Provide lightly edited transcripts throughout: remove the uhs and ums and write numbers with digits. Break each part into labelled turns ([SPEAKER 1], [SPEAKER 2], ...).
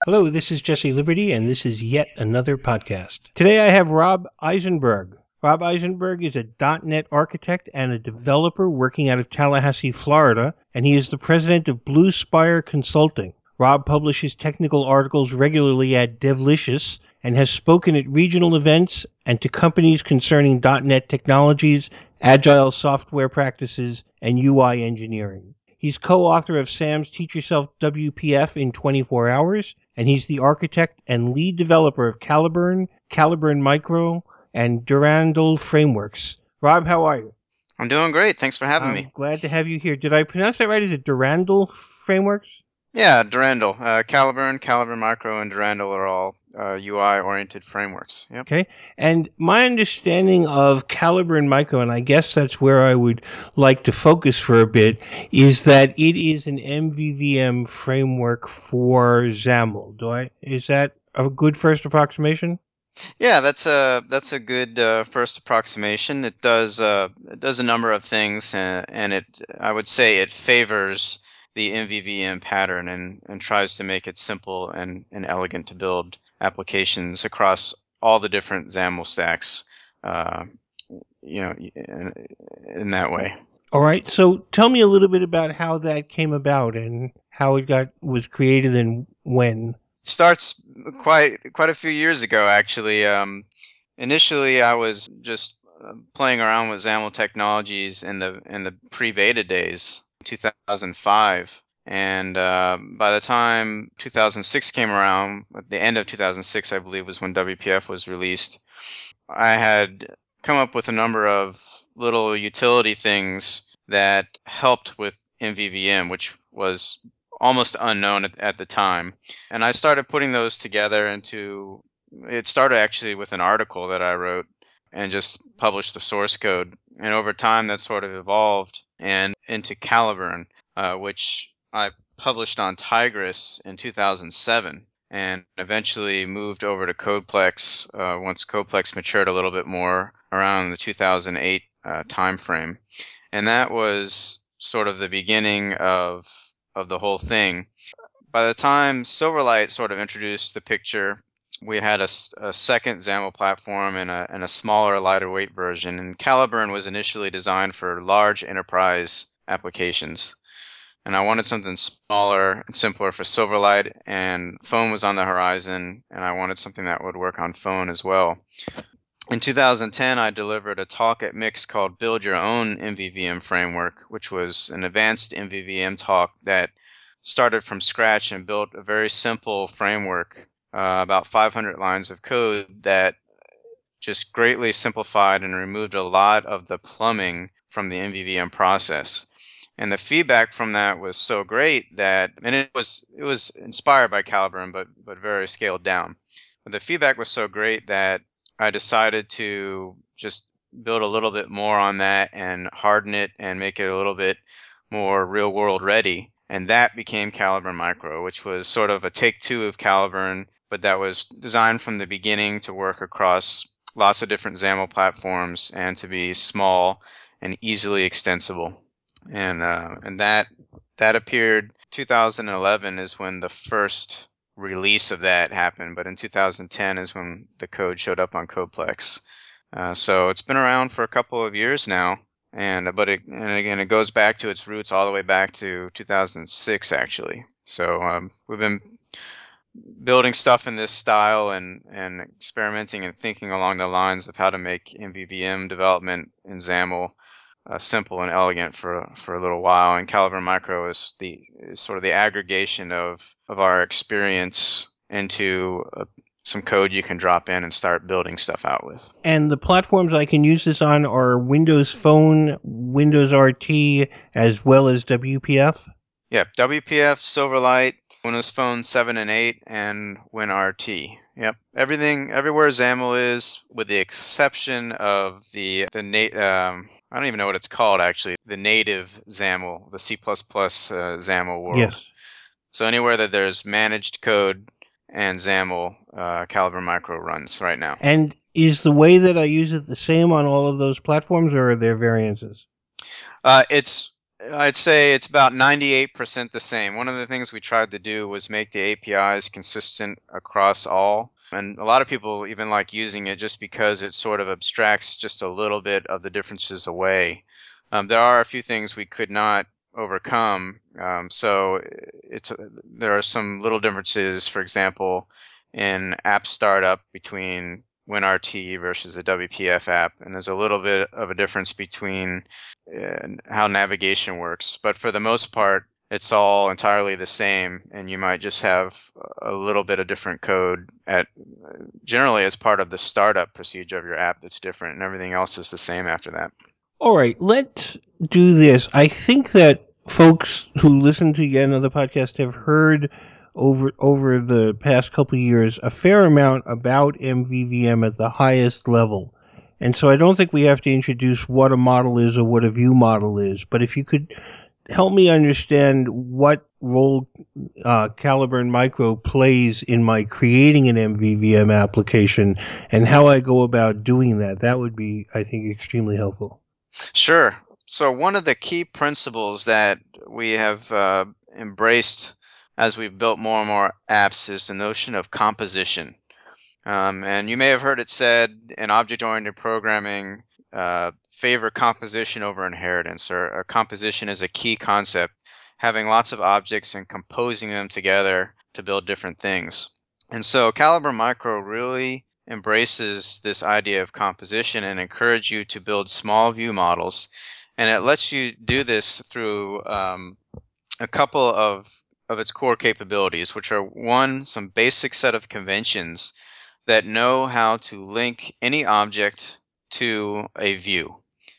[SPEAKER 1] Hello, this is Jesse Liberty, and this is yet another podcast. Today I have Rob Eisenberg. Rob Eisenberg is a .NET architect and a developer working out of Tallahassee, Florida, and he is the president of Blue Spire Consulting. Rob publishes technical articles regularly at Devlicious and has spoken at regional events and to companies concerning .NET technologies, agile software practices, and UI engineering. He's co-author of Sam's Teach Yourself WPF in 24 Hours, and he's the architect and lead developer of Caliburn, Caliburn Micro, and Durandal Frameworks. Rob, how are you?
[SPEAKER 2] I'm doing great. Thanks for having me.
[SPEAKER 1] I'm glad to have you here. Did I pronounce that right? Is it Durandal Frameworks?
[SPEAKER 2] Yeah, Durandal, Caliburn, Caliburn Micro, and Durandal are all UI-oriented frameworks. Yep.
[SPEAKER 1] Okay. And my understanding of Caliber and Micro, and I guess that's where I would like to focus for a bit, is that it is an MVVM framework for XAML. Is that a good first approximation?
[SPEAKER 2] Yeah, that's a good first approximation. It does a number of things, and it I would say it favors the MVVM pattern and tries to make it simple and elegant to build applications across all the different XAML stacks. Uh, in that way.
[SPEAKER 1] All right. So tell me a little bit about how that came about and how it got was created and when.
[SPEAKER 2] Starts quite a few years ago, actually. Initially, I was just playing around with XAML technologies in the pre-beta days, 2005, and by the time 2006 came around, at the end of 2006, I believe, was when WPF was released. I had come up with a number of little utility things that helped with MVVM, which was almost unknown at the time. And I started putting those together into it started actually with an article that I wrote and just published the source code. And over time, that sort of evolved and into Caliburn, which I published on Tigris in 2007 and eventually moved over to Codeplex once Codeplex matured a little bit more around the 2008 timeframe. And that was sort of the beginning of the whole thing. By the time Silverlight sort of introduced the picture, we had a second XAML platform and a smaller, lighter weight version. And Caliburn was initially designed for large enterprise applications. And I wanted something smaller and simpler for Silverlight, and phone was on the horizon, and I wanted something that would work on phone as well. In 2010, I delivered a talk at Mix called Build Your Own MVVM Framework, which was an advanced MVVM talk that started from scratch and built a very simple framework, about 500 lines of code that just greatly simplified and removed a lot of the plumbing from the MVVM process. And the feedback from that was so great that, and it was inspired by Caliburn, but very scaled down. But the feedback was so great that I decided to just build a little bit more on that and harden it and make it a little bit more real world ready. And that became Caliburn Micro, which was sort of a take two of Caliburn, but that was designed from the beginning to work across lots of different XAML platforms and to be small and easily extensible. And that appeared 2011 is when the first release of that happened, but in 2010 is when the code showed up on Codeplex. So it's been around for a couple of years now, and again it goes back to its roots all the way back to 2006 actually. So we've been building stuff in this style and experimenting and thinking along the lines of how to make MVVM development in XAML simple and elegant for a little while. And Caliburn Micro is sort of the aggregation of our experience into some code you can drop in and start building stuff out with.
[SPEAKER 1] And the platforms I can use this on are Windows Phone, Windows RT, as well as WPF.
[SPEAKER 2] Yeah, WPF, Silverlight, Windows Phone 7 and 8, and WinRT. Yep, everything, everywhere XAML is, with the exception of I don't even know what it's called actually, the native XAML, the C++ XAML world.
[SPEAKER 1] Yes.
[SPEAKER 2] So anywhere that there's managed code and XAML, Calibre Micro runs right now.
[SPEAKER 1] And is the way that I use it the same on all of those platforms, or are there variances?
[SPEAKER 2] It's I'd say it's about 98% the same. One of the things we tried to do was make the APIs consistent across all. And a lot of people even like using it just because it sort of abstracts just a little bit of the differences away. There are a few things we could not overcome. So there are some little differences, for example, in app startup between WinRT versus a WPF app. And there's a little bit of a difference between and how navigation works. But for the most part, it's all entirely the same, and you might just have a little bit of different code at generally as part of the startup procedure of your app that's different, and everything else is the same after that.
[SPEAKER 1] All right, let's do this. I think that folks who listen to yet another podcast have heard over the past couple of years a fair amount about MVVM at the highest level. And so I don't think we have to introduce what a model is or what a view model is. But if you could help me understand what role Caliburn Micro plays in my creating an MVVM application and how I go about doing that, that would be, I think, extremely helpful.
[SPEAKER 2] Sure. So one of the key principles that we have embraced as we've built more and more apps is the notion of composition. And you may have heard it said in object-oriented programming, favor composition over inheritance, or composition is a key concept, having lots of objects and composing them together to build different things. And so Calibre Micro really embraces this idea of composition and encourage you to build small view models. And it lets you do this through a couple of its core capabilities, which are one, some basic set of conventions that know how to link any object to a view.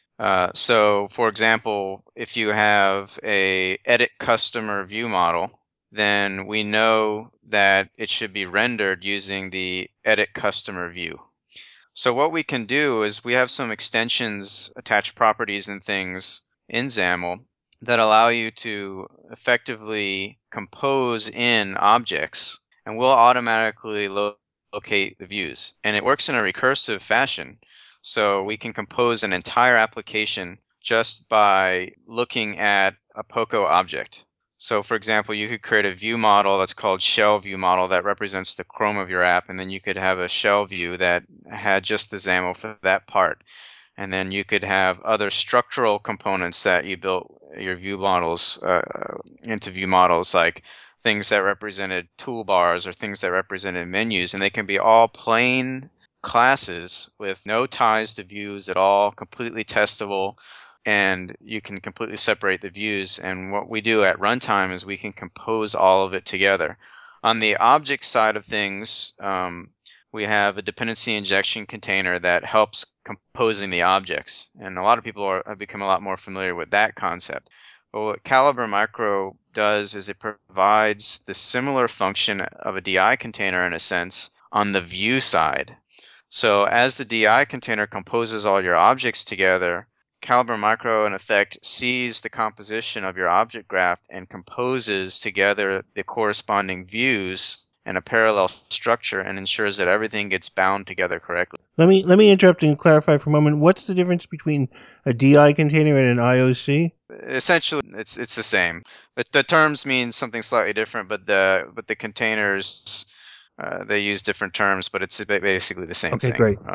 [SPEAKER 2] So, for example, if you have a edit customer view model, then we know that it should be rendered using the edit customer view. So what we can do is we have some extensions, attached properties and things in XAML that allow you to effectively compose in objects, and we'll automatically locate the views. And it works in a recursive fashion. So we can compose an entire application just by looking at a POCO object. So for example, you could create a view model that's called shell view model that represents the Chrome of your app, and then you could have a shell view that had just the XAML for that part. And then you could have other structural components that you built your view models into view models, like things that represented toolbars or things that represented menus, and they can be all plain classes with no ties to views at all, completely testable, and you can completely separate the views. And what we do at runtime is we can compose all of it together. On the object side of things, we have a dependency injection container that helps composing the objects. And a lot of people have become a lot more familiar with that concept. But what Calibre Micro does is it provides the similar function of a DI container in a sense on the view side. So as the DI container composes all your objects together, Calibre Micro, in effect, sees the composition of your object graph and composes together the corresponding views in a parallel structure and ensures that everything gets bound together correctly.
[SPEAKER 1] Let me interrupt and clarify for a moment. What's the difference between a DI container and an IOC?
[SPEAKER 2] Essentially, it's the same. The terms mean something slightly different, but the containers they use different terms, but it's basically the same
[SPEAKER 1] Okay,
[SPEAKER 2] thing.
[SPEAKER 1] great.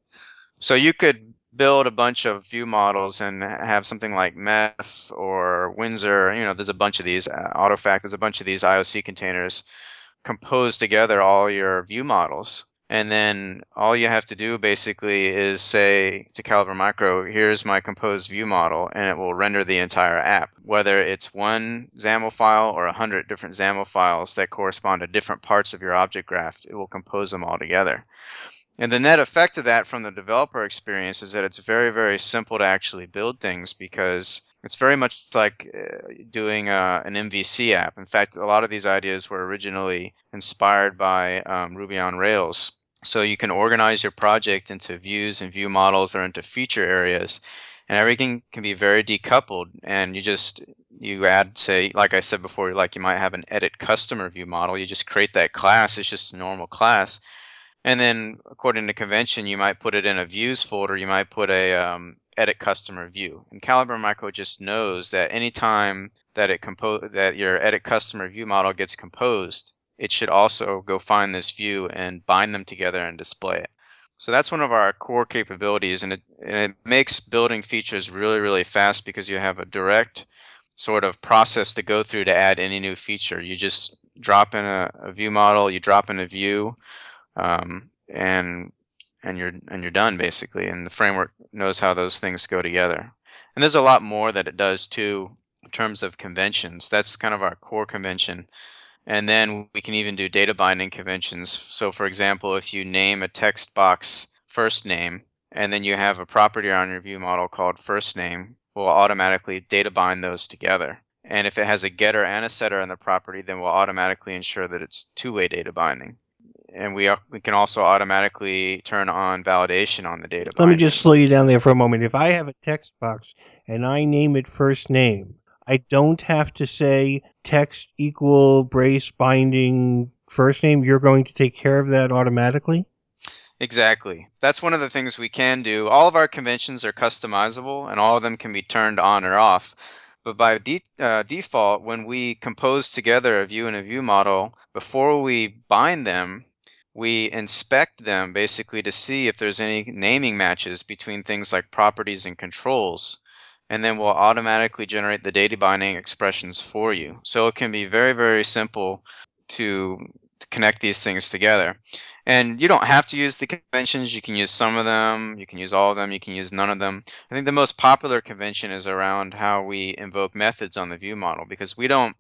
[SPEAKER 2] So you could build a bunch of view models and have something like Meth or Windsor. There's a bunch of these Autofact. There's a bunch of these IOC containers compose together all your view models. And then all you have to do basically is say to Calibre Micro, here's my composed view model, and it will render the entire app. Whether it's one XAML file or 100 different XAML files that correspond to different parts of your object graph, it will compose them all together. And the net effect of that from the developer experience is that it's very, very simple to actually build things because it's very much like doing an MVC app. In fact, a lot of these ideas were originally inspired by Ruby on Rails. So you can organize your project into views and view models or into feature areas, and everything can be very decoupled. And you add, say, like I said before, like you might have an edit customer view model. You just create that class. It's just a normal class, and then, according to convention, you might put it in a views folder. You might put a edit customer view. And Calibre Micro just knows that anytime that that your edit customer view model gets composed, it should also go find this view and bind them together and display it. So that's one of our core capabilities, and it makes building features really, really fast because you have a direct sort of process to go through to add any new feature. You just drop in a view model, you drop in a view, and you're done basically. And the framework knows how those things go together. And there's a lot more that it does too in terms of conventions. That's kind of our core convention. And then we can even do data binding conventions. So for example, if you name a text box first name, and then you have a property on your view model called first name, we'll automatically data bind those together. And if it has a getter and a setter in the property, then we'll automatically ensure that it's two-way data binding. And we can also automatically turn on validation on the data
[SPEAKER 1] Let me
[SPEAKER 2] binding.
[SPEAKER 1] just slow you down there for a moment. If I have a text box and I name it first name, I don't have to say text equal brace binding first name. You're going to take care of that automatically?
[SPEAKER 2] Exactly. That's one of the things we can do. All of our conventions are customizable and all of them can be turned on or off. But by default, when we compose together a view and a view model, before we bind them, we inspect them basically to see if there's any naming matches between things like properties and controls. And then we'll automatically generate the data binding expressions for you. So it can be very, very simple to connect these things together. And you don't have to use the conventions. You can use some of them, you can use all of them, you can use none of them. I think the most popular convention is around how we invoke methods on the view model because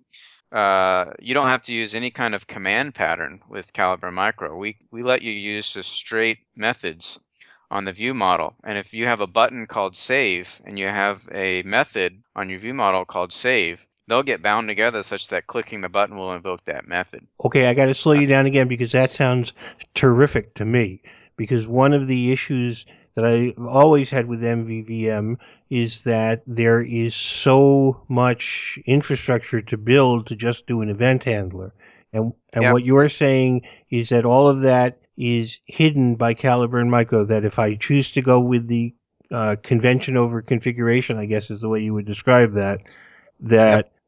[SPEAKER 2] you don't have to use any kind of command pattern with Calibre Micro. We let you use just straight methods on the view model. And if you have a button called save and you have a method on your view model called save, they'll get bound together such that clicking the button will invoke that method.
[SPEAKER 1] Okay, I got to slow you down again because that sounds terrific to me. Because one of the issues that I always had with MVVM is that there is so much infrastructure to build to just do an event handler. And
[SPEAKER 2] Yep.
[SPEAKER 1] what you're saying is that all of that is hidden by Calibre and Micro, that if I choose to go with the convention over configuration, I guess is the way you would describe that,
[SPEAKER 2] Yep.
[SPEAKER 1] that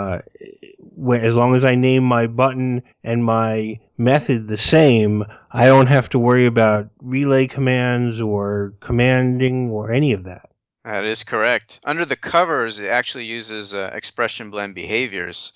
[SPEAKER 1] as long as I name my button and my method the same, I don't have to worry about relay commands or commanding or any of that.
[SPEAKER 2] That is correct. Under the covers, it actually uses expression blend behaviors,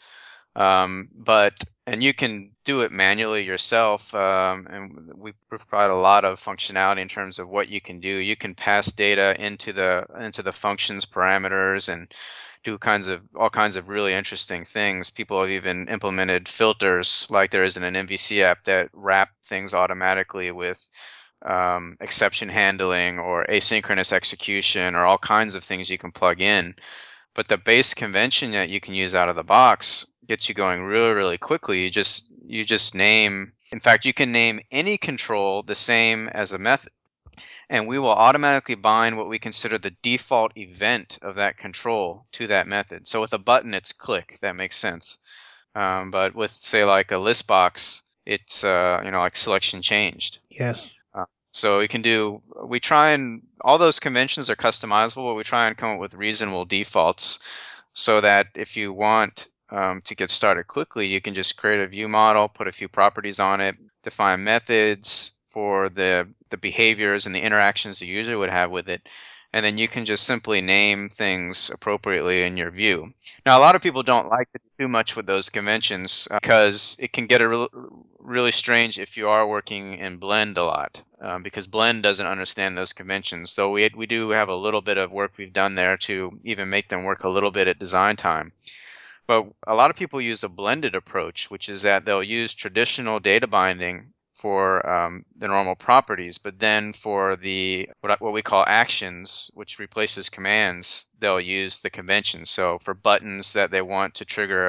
[SPEAKER 2] but and you can do it manually yourself. And we provide a lot of functionality in terms of what you can do. You can pass data into the functions parameters and do all kinds of really interesting things. People have even implemented filters, like there is in an MVC app that wrap things automatically with exception handling or asynchronous execution or all kinds of things you can plug in. But the base convention that you can use out of the box gets you going really, really quickly. You just name. In fact, you can name any control the same as a method, and we will automatically bind what we consider the default event of that control to that method. So with a button, it's click. That makes sense. But with say like a list box, it's like selection changed.
[SPEAKER 1] Yes.
[SPEAKER 2] Uh, So we try and all those conventions are customizable, but we try and come up with reasonable defaults so that if you want to get started quickly, you can just create a view model, put a few properties on it, define methods for the behaviors and the interactions the user would have with it, and then you can just simply name things appropriately in your view. Now, a lot of people don't like to do too much with those conventions because it can get really strange if you are working in Blend a lot, because Blend doesn't understand those conventions. So we do have a little bit of work we've done there to even make them work a little bit at design time. But a lot of people use a blended approach, which is that they'll use traditional data binding for the normal properties, but then for what we call actions, which replaces commands, they'll use the convention. So for buttons that they want to trigger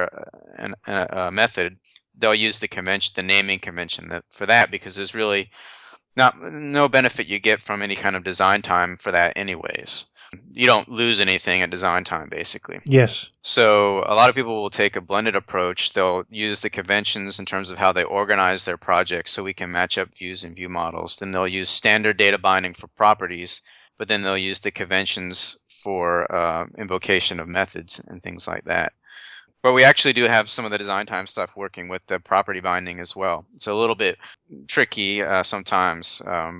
[SPEAKER 2] a method, they'll use the naming convention for that because there's really not no benefit you get from any kind of design time for that anyways. You don't lose anything at design time basically.
[SPEAKER 1] Yes.
[SPEAKER 2] So a lot of people will take a blended approach. They'll use the conventions in terms of how they organize their projects so we can match up views and view models. Then they'll use standard data binding for properties but then they'll use the conventions for invocation of methods and things like that. But we actually do have some of the design time stuff working with the property binding as well. It's a little bit tricky sometimes,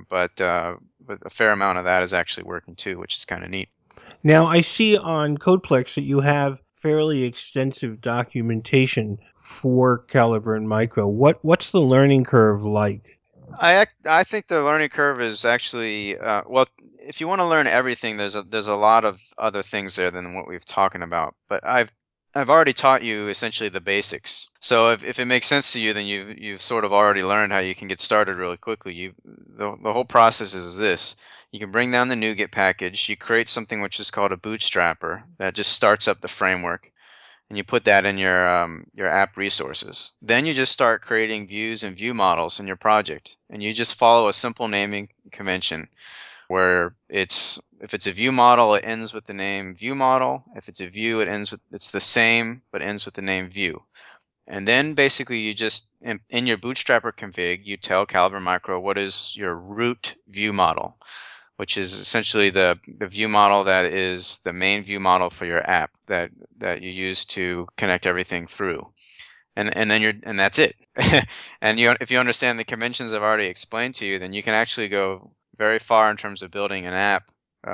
[SPEAKER 2] but a fair amount of that is actually working too, which is kind of neat.
[SPEAKER 1] Now, I see on Codeplex that you have fairly extensive documentation for Calibre and Micro. What's the learning curve like?
[SPEAKER 2] I think the learning curve is actually well. If you want to learn everything, there's a lot of other things there than what we've talking about. But I've already taught you essentially the basics. So if it makes sense to you, then you've sort of already learned how you can get started really quickly. The whole process is this. You can bring down the NuGet package. You create something which is called a bootstrapper that just starts up the framework, and you put that in your app resources. Then you just start creating views and view models in your project, and you just follow a simple naming convention where if it's a view model, it ends with the name view model. If it's a view, it's the same but ends with the name view. And then basically you just in your Bootstrapper config, you tell Calibre Micro what is your root view model, which is essentially the view model that is the main view model for your app that you use to connect everything through. And that's it. And if you understand the conventions I've already explained to you, then you can actually go very far in terms of building an app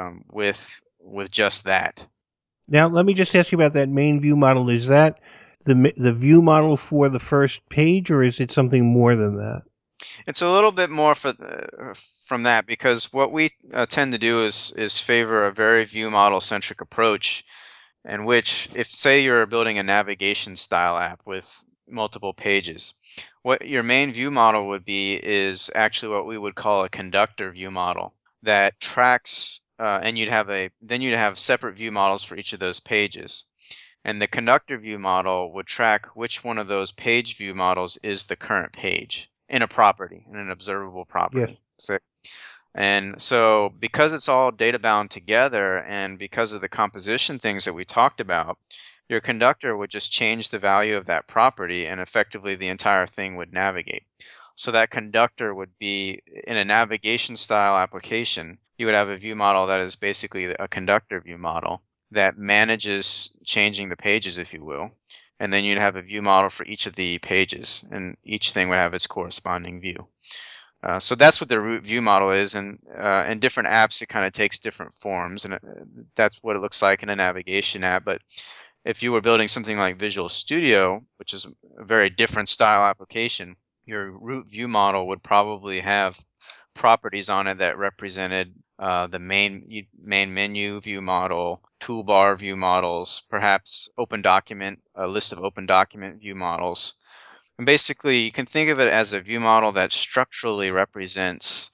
[SPEAKER 2] with just that.
[SPEAKER 1] Now, let me just ask you about that main view model. Is that the view model for the first page, or is it something more than that?
[SPEAKER 2] It's a little bit more from that because what we tend to do is favor a very view model centric approach, in which if say you're building a navigation style app with multiple pages, what your main view model would be is actually what we would call a conductor view model that tracks and you'd have separate view models for each of those pages. And the conductor view model would track which one of those page view models is the current page in a property, in an observable
[SPEAKER 1] Yes.
[SPEAKER 2] property. So because it's all data bound together and because of the composition things that we talked about, your conductor would just change the value of that property and effectively the entire thing would navigate. So that conductor would be in a navigation style application, you would have a view model that is basically a conductor view model that manages changing the pages, if you will. And then you'd have a view model for each of the pages, and each thing would have its corresponding view. So that's what the root view model is, and in different apps, it kind of takes different forms, and that's what it looks like in a navigation app. But if you were building something like Visual Studio, which is a very different style application, your root view model would probably have properties on it that represented the main menu view model, toolbar view models, perhaps a list of open document view models. And basically, you can think of it as a view model that structurally represents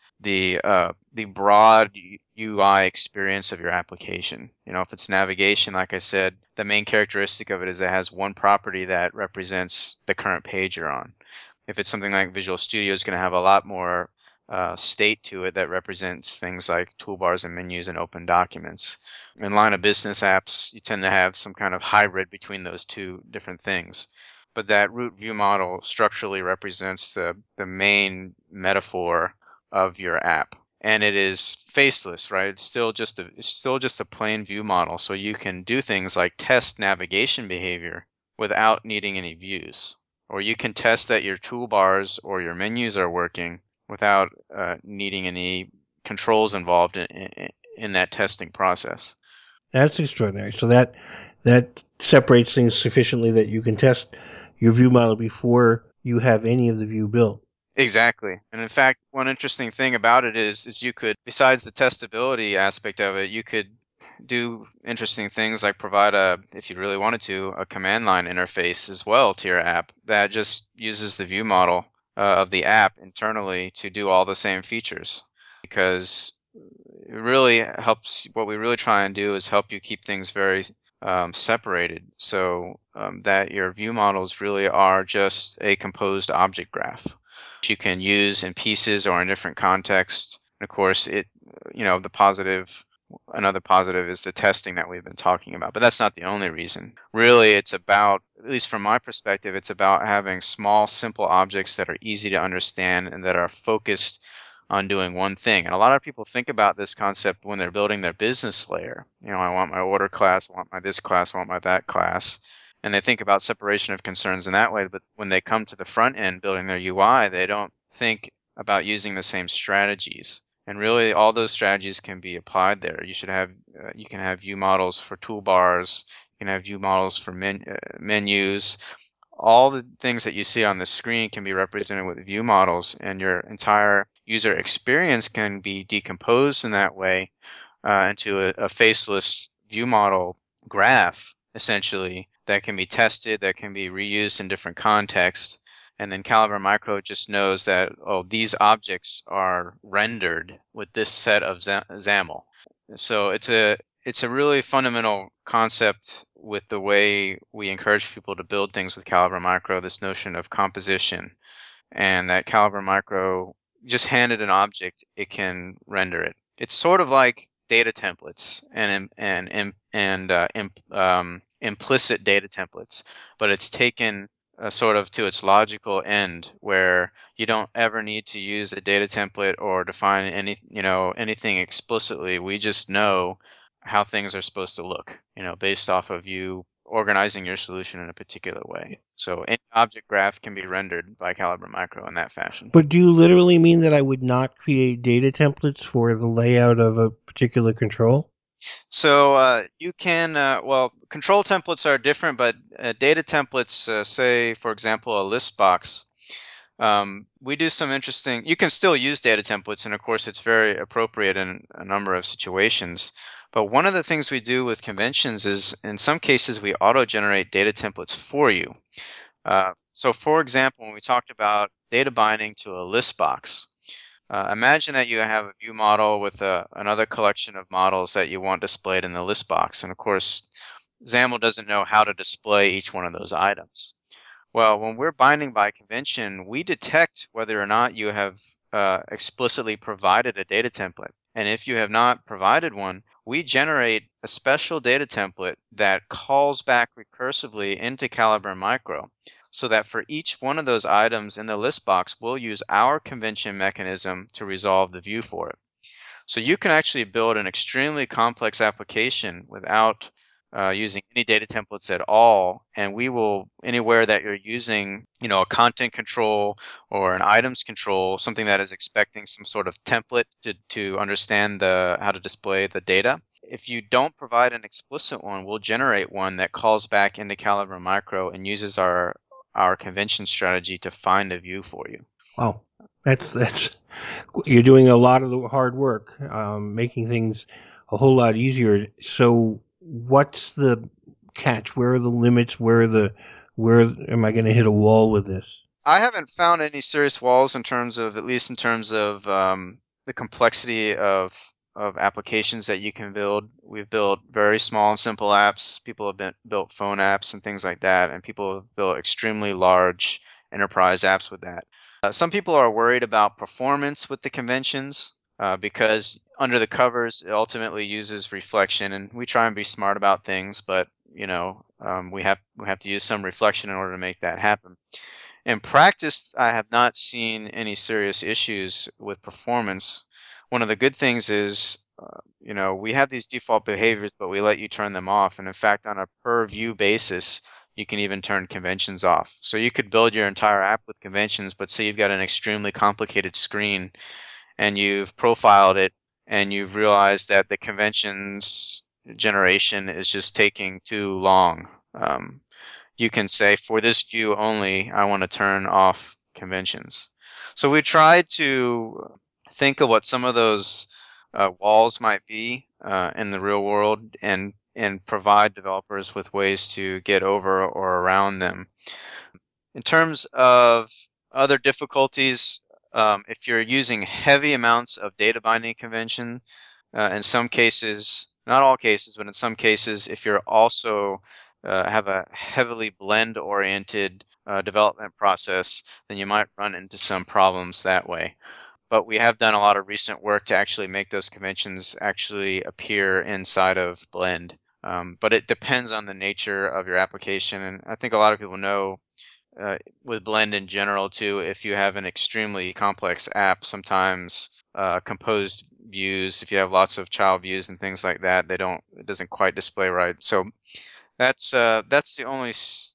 [SPEAKER 2] the broad UI experience of your application. You know, if it's navigation, like I said, the main characteristic of it is it has one property that represents the current page you're on. If it's something like Visual Studio, it's going to have a lot more state to it that represents things like toolbars and menus and open documents. In line of business apps, you tend to have some kind of hybrid between those two different things. But that root view model structurally represents the main metaphor of your app. And it is faceless, right? It's still just a plain view model. So you can do things like test navigation behavior without needing any views. Or you can test that your toolbars or your menus are working without needing any controls involved in that testing process.
[SPEAKER 1] That's extraordinary. So that separates things sufficiently that you can test your view model before you have any of the view built.
[SPEAKER 2] Exactly. And in fact, one interesting thing about it is you could, besides the testability aspect of it, you could do interesting things like provide if you really wanted to, a command line interface as well to your app that just uses the view model of the app internally to do all the same features. Because it really helps, what we really try and do is help you keep things very separated so that your view models really are just a composed object graph you can use in pieces or in different contexts. And of course, another positive is the testing that we've been talking about. But that's not the only reason. Really, it's about, at least from my perspective, it's about having small, simple objects that are easy to understand and that are focused on doing one thing. And a lot of people think about this concept when they're building their business layer. I want my order class, I want my this class, I want my that class. And they think about separation of concerns in that way. But when they come to the front end building their UI, they don't think about using the same strategies. And really, all those strategies can be applied there. You can have view models for toolbars. You can have view models for menus. All the things that you see on the screen can be represented with view models, and your entire user experience can be decomposed in that way into a faceless view model graph, essentially, that can be tested, that can be reused in different contexts. And then Calibre Micro just knows that, oh, these objects are rendered with this set of XAML. So it's a really fundamental concept with the way we encourage people to build things with Calibre Micro, this notion of composition, and that Calibre Micro, just handed an object, it can render it. It's sort of like data templates and implicit data templates, but it's taken sort of to its logical end, where you don't ever need to use a data template or define anything explicitly. We just know how things are supposed to look, based off of you organizing your solution in a particular way. So any object graph can be rendered by Calibre Micro in that fashion.
[SPEAKER 1] But do you literally mean that I would not create data templates for the layout of a particular control?
[SPEAKER 2] So you can, well, control templates are different, but data templates, say, for example, a list box. We do some interesting, you can still use data templates, and of course, it's very appropriate in a number of situations. But one of the things we do with conventions is, in some cases, we auto-generate data templates for you. So, for example, when we talked about data binding to a list box, imagine that you have a view model with another collection of models that you want displayed in the list box. And of course, XAML doesn't know how to display each one of those items. Well, when we're binding by convention, we detect whether or not you have explicitly provided a data template. And if you have not provided one, we generate a special data template that calls back recursively into Calibre Micro, so that for each one of those items in the list box, we'll use our convention mechanism to resolve the view for it. So you can actually build an extremely complex application without using any data templates at all. And we will, anywhere that you're using, a content control or an items control, something that is expecting some sort of template to understand how to display the data. If you don't provide an explicit one, we'll generate one that calls back into Calibre Micro and uses our convention strategy to find a view for you.
[SPEAKER 1] Wow, that's you're doing a lot of the hard work, making things a whole lot easier. So, what's the catch? Where are the limits? Where am I going to hit a wall with this?
[SPEAKER 2] I haven't found any serious walls in terms of, at least in terms of the complexity of applications that you can build. We've built very small and simple apps. People have built phone apps and things like that, and people have built extremely large enterprise apps with that. Some people are worried about performance with the conventions because under the covers, it ultimately uses reflection, and we try and be smart about things, but we have to use some reflection in order to make that happen. In practice, I have not seen any serious issues with performance. One of the good things is, we have these default behaviors, but we let you turn them off. And in fact, on a per view basis, you can even turn conventions off. So you could build your entire app with conventions, but say you've got an extremely complicated screen and you've profiled it and you've realized that the conventions generation is just taking too long. You can say, for this view only, I want to turn off conventions. So we tried to think of what some of those walls might be in the real world, and provide developers with ways to get over or around them. In terms of other difficulties, if you're using heavy amounts of data binding convention, in some cases, not all cases, but in some cases, if you're also have a heavily blend-oriented development process, then you might run into some problems that way. But we have done a lot of recent work to actually make those conventions actually appear inside of Blend. But it depends on the nature of your application, and I think a lot of people know with Blend in general too, if you have an extremely complex app, sometimes composed views. If you have lots of child views and things like that, it doesn't quite display right. So that's the only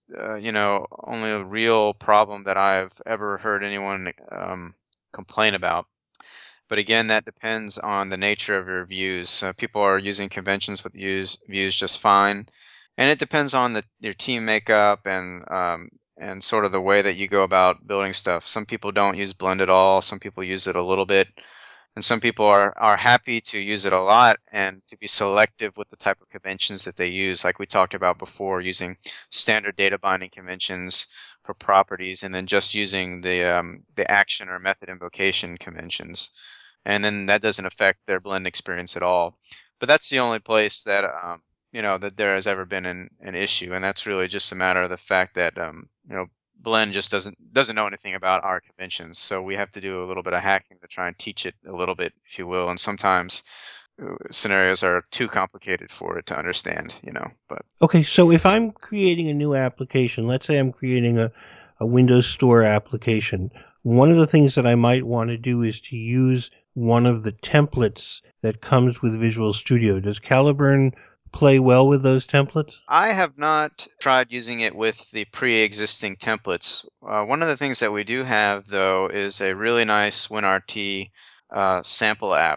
[SPEAKER 2] only real problem that I've ever heard anyone complain about. But again, that depends on the nature of your views. People are using conventions with views just fine, and it depends on your team makeup and sort of the way that you go about building stuff. Some people don't use blend at all. Some people use it a little bit, and some people are happy to use it a lot and to be selective with the type of conventions that they use, like we talked about before, using standard data binding conventions for properties, and then just using the action or method invocation conventions, and then that doesn't affect their blend experience at all. But that's the only place that that there has ever been an issue, and that's really just a matter of the fact that blend just doesn't know anything about our conventions, so we have to do a little bit of hacking to try and teach it a little bit, if you will, and sometimes scenarios are too complicated for it to understand, but
[SPEAKER 1] Okay, so if I'm creating a new application, let's say I'm creating a Windows Store application, one of the things that I might want to do is to use one of the templates that comes with Visual Studio. Does Caliburn play well with those templates?
[SPEAKER 2] I have not tried using it with the pre-existing templates. One of the things that we do have, though, is a really nice WinRT sample app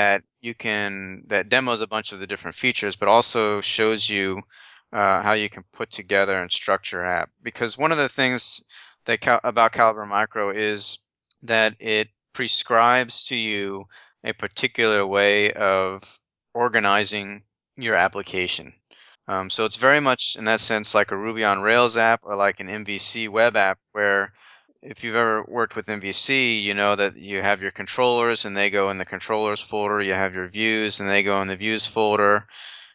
[SPEAKER 2] that demos a bunch of the different features, but also shows you how you can put together and structure app. Because one of the things about Calibre Micro is that it prescribes to you a particular way of organizing your application. So it's very much in that sense like a Ruby on Rails app or like an MVC web app, where if you've ever worked with MVC, you know that you have your controllers and they go in the controllers folder. You have your views and they go in the views folder.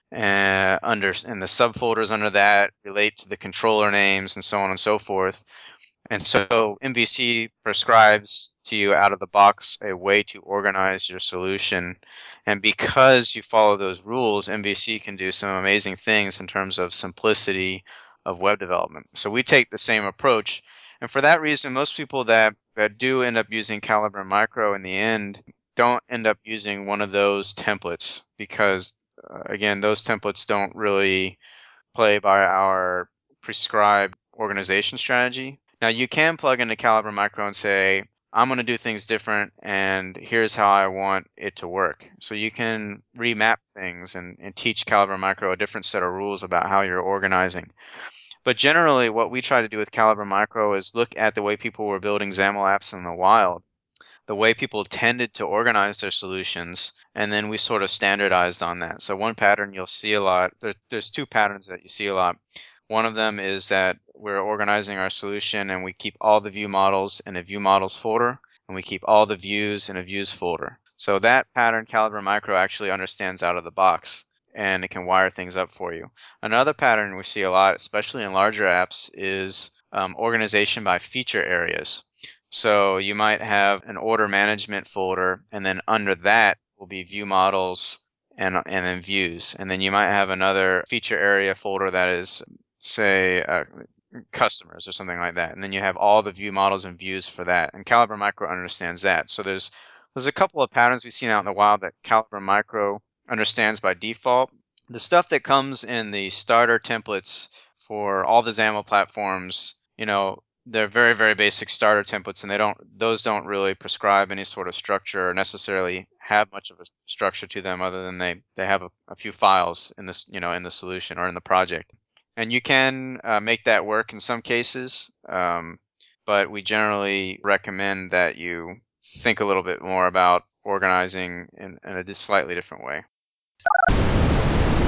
[SPEAKER 2] And the subfolders under that relate to the controller names and so on and so forth. And so MVC prescribes to you out of the box a way to organize your solution. And because you follow those rules, MVC can do some amazing things in terms of simplicity of web development. So we take the same approach. And for that reason, most people that do end up using Calibre Micro in the end don't end up using one of those templates because, again, those templates don't really play by our prescribed organization strategy. Now, you can plug into Calibre Micro and say, I'm going to do things different, and here's how I want it to work. So you can remap things and teach Calibre Micro a different set of rules about how you're organizing. But generally, what we try to do with Calibre Micro is look at the way people were building XAML apps in the wild, the way people tended to organize their solutions, and then we sort of standardized on that. So one pattern you'll see a lot, there's two patterns that you see a lot. One of them is that we're organizing our solution and we keep all the view models in a view models folder, and we keep all the views in a views folder. So that pattern Calibre Micro actually understands out of the box, and it can wire things up for you. Another pattern we see a lot, especially in larger apps, is organization by feature areas. So you might have an order management folder, and then under that will be view models and then views. And then you might have another feature area folder that is, say, customers or something like that. And then you have all the view models and views for that. And Calibre Micro understands that. So there's a couple of patterns we've seen out in the wild that Calibre Micro understands by default. The stuff that comes in the starter templates for all the XAML platforms, they're very, very basic starter templates, and those don't really prescribe any sort of structure or necessarily have much of a structure to them, other than they have a few files in this, in the solution or in the project. And you can make that work in some cases, but we generally recommend that you think a little bit more about organizing in a slightly different way.